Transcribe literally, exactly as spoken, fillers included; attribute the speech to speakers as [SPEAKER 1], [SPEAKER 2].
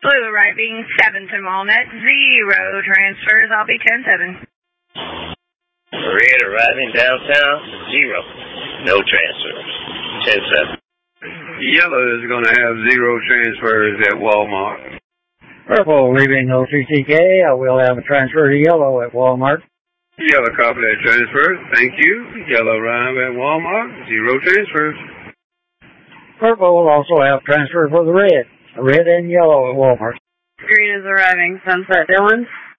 [SPEAKER 1] Blue arriving seventh and Walnut, zero transfers. I'll be ten seven.
[SPEAKER 2] Red arriving downtown, zero. No transfers. ten seven.
[SPEAKER 3] Yellow is going to have zero transfers at Walmart.
[SPEAKER 4] Purple leaving O T C K. I will have a transfer to yellow at Walmart.
[SPEAKER 3] Yellow copy that transfer. Thank you. Yellow arrive at Walmart. Zero transfers.
[SPEAKER 4] Purple will also have transfer for the red. Red and yellow at Walmart.
[SPEAKER 5] Green is arriving Sunset Dillon.